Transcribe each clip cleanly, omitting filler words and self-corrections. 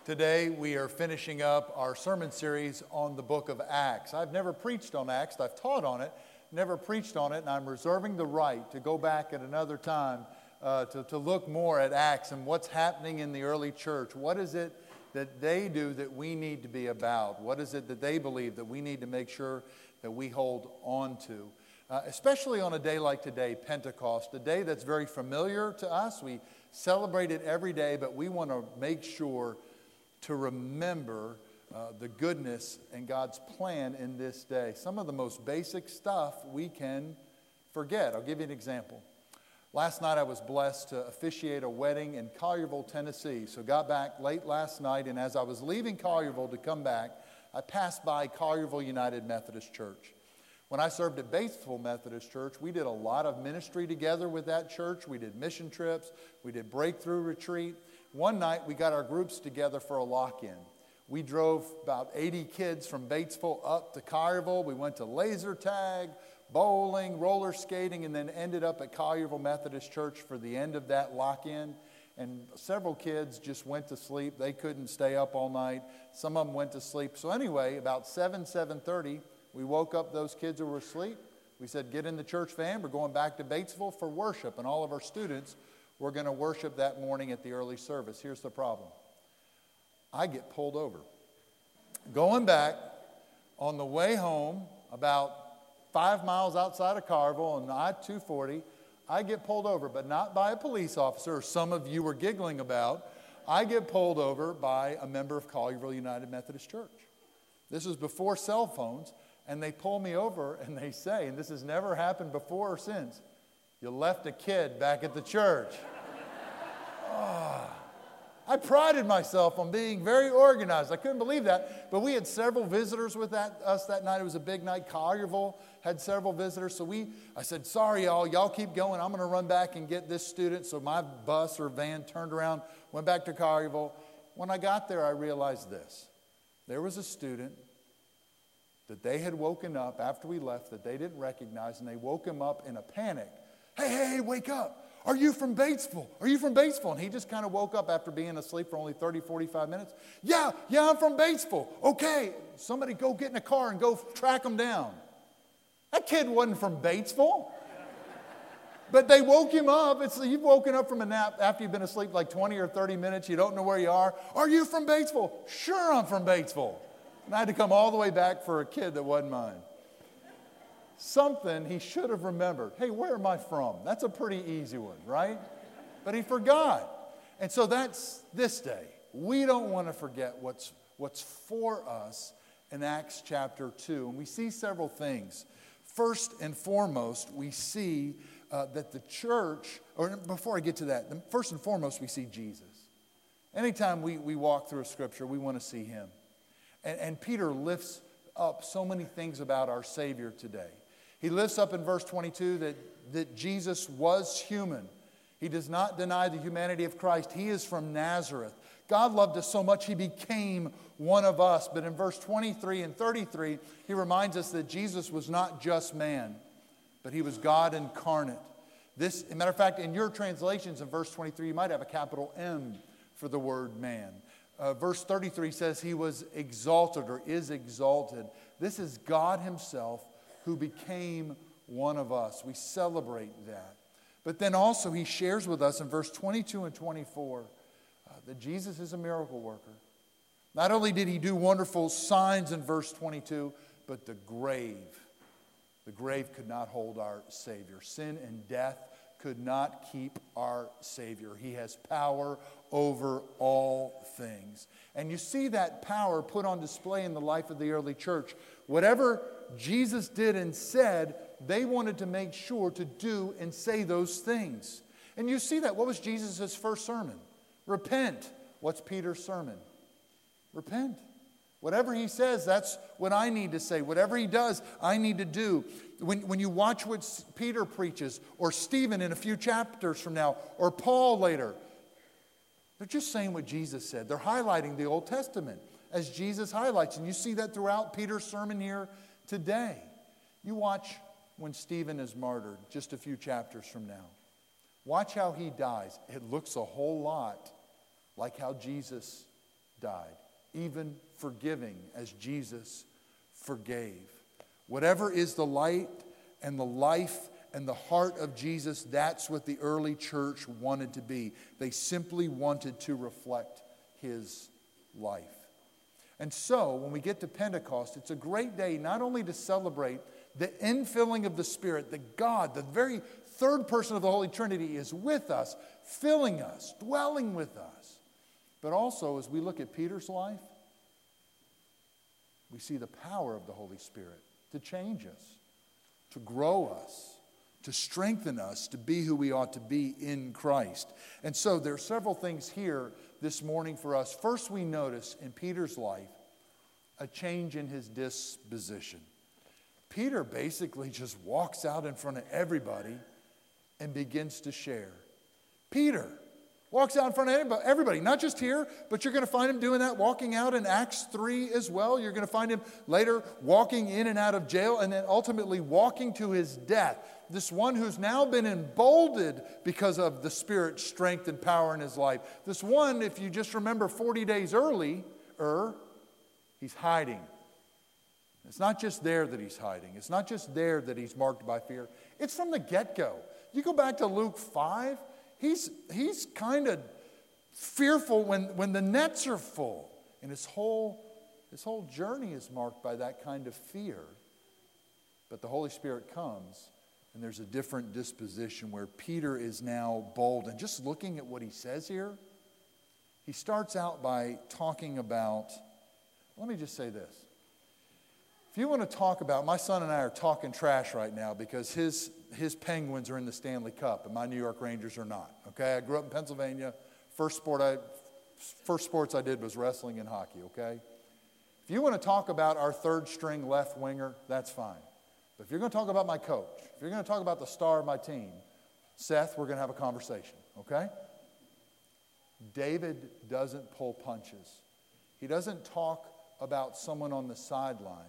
Today we are finishing up our sermon series on the book of Acts. I've never preached on Acts. I've taught on it, never preached on it, and I'm reserving the right to go back at another time to look more at Acts and what's happening in the early church. What is it that they do that we need to be about? What is it that they believe that we need to make sure that we hold on to? Especially on a day like today, Pentecost, a day that's very familiar to us. We celebrate it every day, but we want to make sure to remember the goodness and God's plan in this day. Some of the most basic stuff we can forget. I'll give you an example. Last night I was blessed to officiate a wedding in Collierville, Tennessee. So got back late last night, and as I was leaving Collierville to come back, I passed by Collierville United Methodist Church. When I served at Batesville Methodist Church, we did a lot of ministry together with that church. We did mission trips. We did breakthrough retreat. One night, we got our groups together for a lock-in. We drove about 80 kids from Batesville up to Collierville. We went to laser tag, bowling, roller skating, and then ended up at Collierville Methodist Church for the end of that lock-in. And several kids just went to sleep. They couldn't stay up all night. Some of them went to sleep. So anyway, about 7:30, we woke up those kids who were asleep. We said, get in the church van. We're going back to Batesville for worship. And all of our students were going to worship that morning at the early service. Here's the problem. I get pulled over. Going back on the way home, about 5 miles outside of Collierville on I-240, I get pulled over, but not by a police officer, some of you were giggling about. I get pulled over by a member of Collierville United Methodist Church. This was before cell phones. And they pull me over and they say, and this has never happened before or since, you left a kid back at the church. I prided myself on being very organized. I couldn't believe that. But we had several visitors with us that night. It was a big night. Collierville had several visitors. So I said, sorry, y'all keep going. I'm going to run back and get this student. So my bus or van turned around, went back to Collierville. When I got there, I realized this. There was a student that they had woken up after we left that they didn't recognize, and they woke him up in a panic. Hey, wake up. Are you from Batesville? Are you from Batesville? And he just kind of woke up after being asleep for only 30, 45 minutes. Yeah, I'm from Batesville. Okay, somebody go get in a car and go track him down. That kid wasn't from Batesville. But they woke him up. You've woken up from a nap after you've been asleep like 20 or 30 minutes. You don't know where you are. Are you from Batesville? Sure, I'm from Batesville. And I had to come all the way back for a kid that wasn't mine. Something he should have remembered. Hey, where am I from? That's a pretty easy one, right? But he forgot. And so that's this day. We don't want to forget what's for us in Acts chapter 2. And we see several things. First and foremost, we see that the church, or before I get to that, first and foremost, we see Jesus. Anytime we walk through a scripture, we want to see him. And Peter lifts up so many things about our Savior today. He lifts up in verse 22 that Jesus was human. He does not deny the humanity of Christ. He is from Nazareth. God loved us so much, he became one of us. But in verse 23 and 33, he reminds us that Jesus was not just man, but he was God incarnate. As a matter of fact, in your translations in verse 23, you might have a capital M for the word man. Verse 33 says he was exalted or is exalted. This is God himself who became one of us. We celebrate that. But then also he shares with us in verse 22 and 24 that Jesus is a miracle worker. Not only did he do wonderful signs in verse 22, but the grave could not hold our Savior. Sin and death could not keep our Savior. He has power over all things. And you see that power put on display in the life of the early church. Whatever Jesus did and said, they wanted to make sure to do and say those things. And you see that. What was Jesus' first sermon? Repent. What's Peter's sermon? Repent. Whatever he says, that's what I need to say. Whatever he does, I need to do. When you watch what Peter preaches, or Stephen in a few chapters from now, or Paul later, they're just saying what Jesus said. They're highlighting the Old Testament as Jesus highlights. And you see that throughout Peter's sermon here today. You watch when Stephen is martyred just a few chapters from now. Watch how he dies. It looks a whole lot like how Jesus died, even forgiving as Jesus forgave. Whatever is the light and the life and the heart of Jesus, that's what the early church wanted to be. They simply wanted to reflect his life. And so, when we get to Pentecost, it's a great day not only to celebrate the infilling of the Spirit, that God, the very third person of the Holy Trinity, is with us, filling us, dwelling with us. But also, as we look at Peter's life, we see the power of the Holy Spirit to change us, to grow us, to strengthen us to be who we ought to be in Christ. And so there are several things here this morning for us. First, we notice in Peter's life a change in his disposition. Peter basically just walks out in front of everybody and begins to share. Peter walks out in front of everybody, not just here, but you're going to find him doing that, walking out in Acts 3 as well. You're going to find him later walking in and out of jail and then ultimately walking to his death. This one who's now been emboldened because of the Spirit's strength and power in his life. This one, if you just remember 40 days earlier, he's hiding. It's not just there that he's hiding. It's not just there that he's marked by fear. It's from the get-go. You go back to Luke 5, he's kind of fearful when the nets are full. And his whole journey is marked by that kind of fear. But the Holy Spirit comes, and there's a different disposition where Peter is now bold. And just looking at what he says here, he starts out by talking about, let me just say this. If you want to talk about, my son and I are talking trash right now because his Penguins are in the Stanley Cup and my New York Rangers are not. Okay, I grew up in Pennsylvania. First sports I did was wrestling and hockey. Okay, if you want to talk about our third string left winger, that's fine. But if you're going to talk about my coach, if you're going to talk about the star of my team, Seth, we're going to have a conversation. Okay? David doesn't pull punches. He doesn't talk about someone on the sidelines.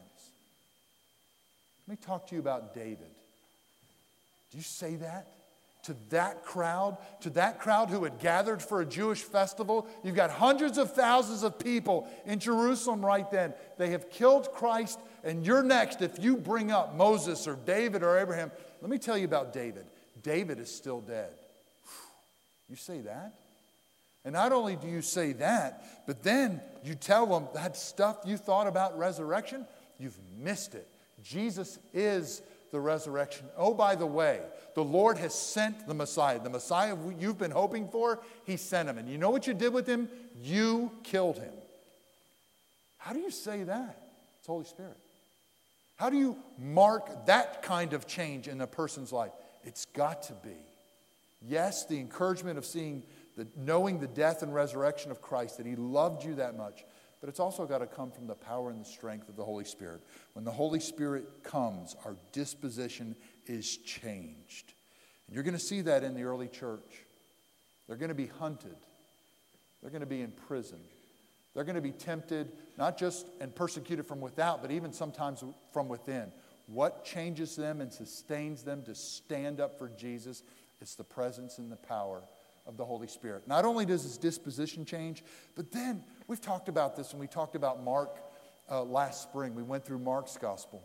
Let me talk to you about David. Do you say that? To that crowd who had gathered for a Jewish festival? You've got hundreds of thousands of people in Jerusalem right then. They have killed Christ, and you're next if you bring up Moses or David or Abraham. Let me tell you about David. David is still dead. You say that? And not only do you say that, but then you tell them that stuff you thought about resurrection, you've missed it. Jesus is the resurrection. Oh, by the way, the Lord has sent the Messiah. The Messiah you've been hoping for, he sent him. And you know what you did with him? You killed him. How do you say that? It's Holy Spirit. How do you mark that kind of change in a person's life? It's got to be. Yes, the encouragement of knowing the death and resurrection of Christ, that he loved you that much. But it's also got to come from the power and the strength of the Holy Spirit. When the Holy Spirit comes, our disposition is changed. And you're going to see that in the early church. They're going to be hunted. They're going to be imprisoned. They're going to be tempted, not just and persecuted from without, but even sometimes from within. What changes them and sustains them to stand up for Jesus? It's the presence and the power of the Holy Spirit. Not only does his disposition change, but then we've talked about this when we talked about Mark last spring. We went through Mark's gospel.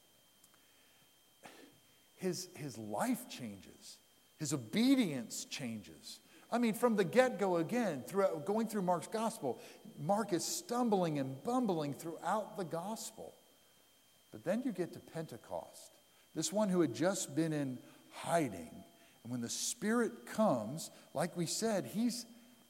His life changes. His obedience changes. I mean, from the get-go again, going through Mark's gospel, Mark is stumbling and bumbling throughout the gospel. But then you get to Pentecost. This one who had just been in hiding. And when the Spirit comes, like we said, he's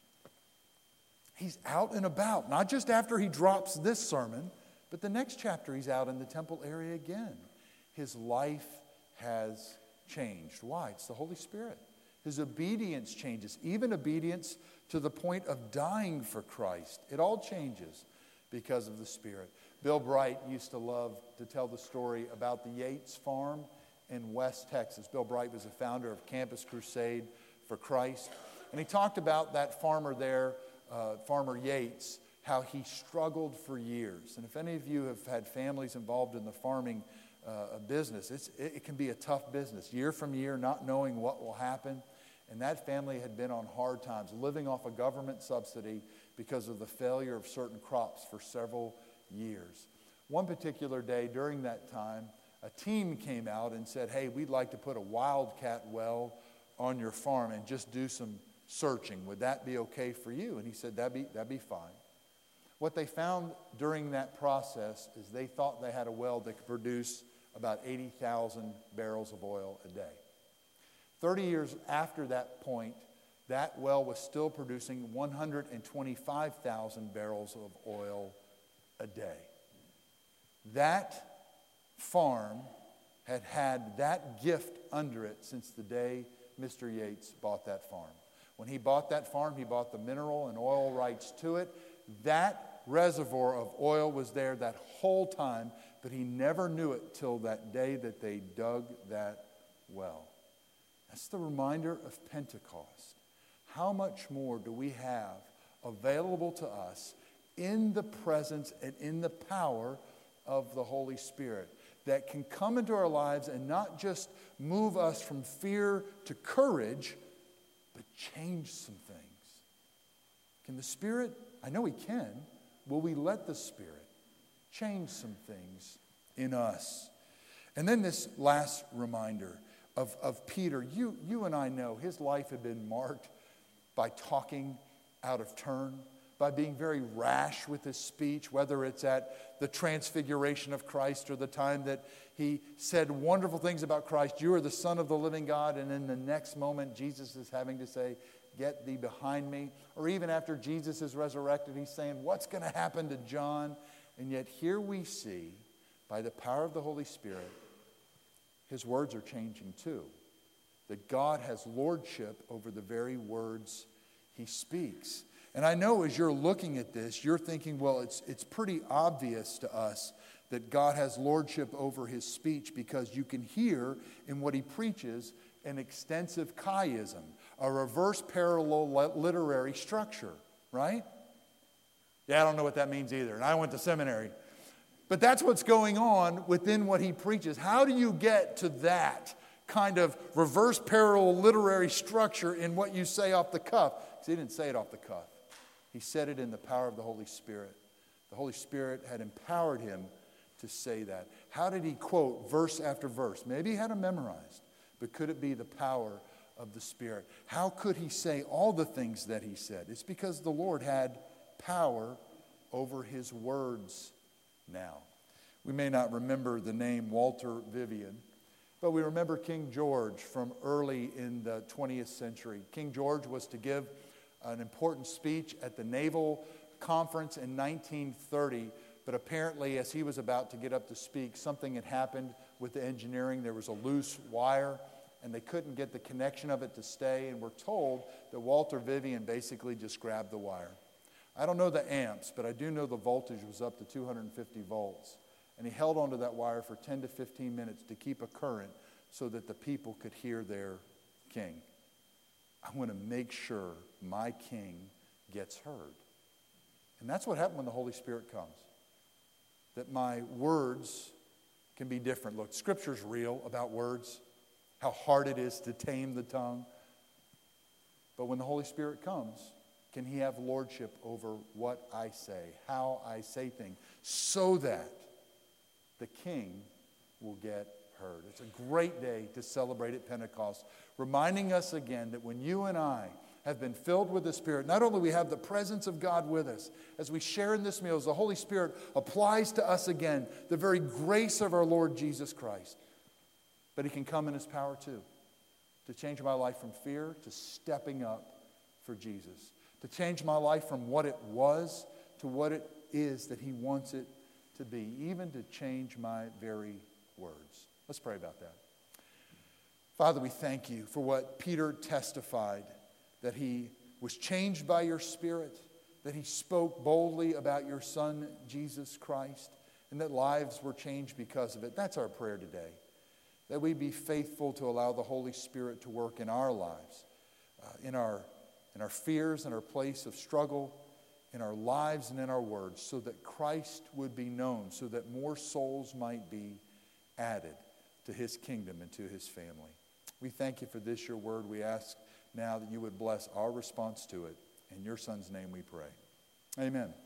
out and about. Not just after he drops this sermon, but the next chapter he's out in the temple area again. His life has changed. Why? It's the Holy Spirit. His obedience changes, even obedience to the point of dying for Christ. It all changes because of the Spirit. Bill Bright used to love to tell the story about the Yates Farm in West Texas. Bill Bright was the founder of Campus Crusade for Christ. And he talked about that farmer there, Farmer Yates, how he struggled for years. And if any of you have had families involved in the farming business, it can be a tough business, year from year, not knowing what will happen. And that family had been on hard times, living off a government subsidy because of the failure of certain crops for several years. One particular day during that time, a team came out and said, hey, we'd like to put a wildcat well on your farm and just do some searching. Would that be okay for you? And he said, that'd be fine. What they found during that process is they thought they had a well that could produce about 80,000 barrels of oil a day. 30 years after that point, that well was still producing 125,000 barrels of oil a day. That farm had had that gift under it since the day Mr. Yates bought that farm. When he bought that farm, he bought the mineral and oil rights to it. That reservoir of oil was there that whole time, but he never knew it till that day that they dug that well. That's the reminder of Pentecost. How much more do we have available to us in the presence and in the power of the Holy Spirit that can come into our lives and not just move us from fear to courage, but change some things? Can the Spirit? I know He can. Will we let the Spirit change some things in us? And then this last reminder of Peter. You and I know his life had been marked by talking out of turn, by being very rash with his speech, whether it's at the transfiguration of Christ or the time that he said wonderful things about Christ. You are the Son of the living God. And in the next moment, Jesus is having to say, get thee behind me. Or even after Jesus is resurrected, he's saying, what's going to happen to John? And yet here we see, by the power of the Holy Spirit, his words are changing too. That God has lordship over the very words he speaks. And I know as you're looking at this, you're thinking, well, it's pretty obvious to us that God has lordship over his speech, because you can hear in what he preaches an extensive chiasm, a reverse parallel literary structure, right? Yeah, I don't know what that means either, and I went to seminary. But that's what's going on within what he preaches. How do you get to that kind of reverse parallel literary structure in what you say off the cuff? Because he didn't say it off the cuff. He said it in the power of the Holy Spirit. The Holy Spirit had empowered him to say that. How did he quote verse after verse? Maybe he had them memorized, but could it be the power of the Spirit? How could he say all the things that he said? It's because the Lord had power over his words now. We may not remember the name Walter Vivian, but we remember King George from early in the 20th century. King George was to give an important speech at the Naval Conference in 1930, but apparently as he was about to get up to speak, something had happened with the engineering. There was a loose wire, and they couldn't get the connection of it to stay, and we're told that Walter Vivian basically just grabbed the wire. I don't know the amps, but I do know the voltage was up to 250 volts, and he held onto that wire for 10 to 15 minutes to keep a current so that the people could hear their king. I want to make sure my king gets heard. And that's what happens when the Holy Spirit comes. That my words can be different. Look, Scripture's real about words, how hard it is to tame the tongue. But when the Holy Spirit comes, can he have lordship over what I say, how I say things, so that the king will get heard. It's a great day to celebrate at Pentecost, reminding us again that when you and I have been filled with the Spirit, not only we have the presence of God with us, as we share in this meal, as the Holy Spirit applies to us again the very grace of our Lord Jesus Christ, but he can come in his power too, to change my life from fear to stepping up for Jesus, to change my life from what it was to what it is that he wants it to be, even to change my very words. Let's pray about that. Father, we thank you for what Peter testified, that he was changed by your Spirit, that he spoke boldly about your Son, Jesus Christ, and that lives were changed because of it. That's our prayer today, that we be faithful to allow the Holy Spirit to work in our lives, in our fears, in our place of struggle, in our lives and in our words, so that Christ would be known, so that more souls might be added to his kingdom and to his family. We thank you for this, your word. We ask now that you would bless our response to it. In your Son's name we pray. Amen.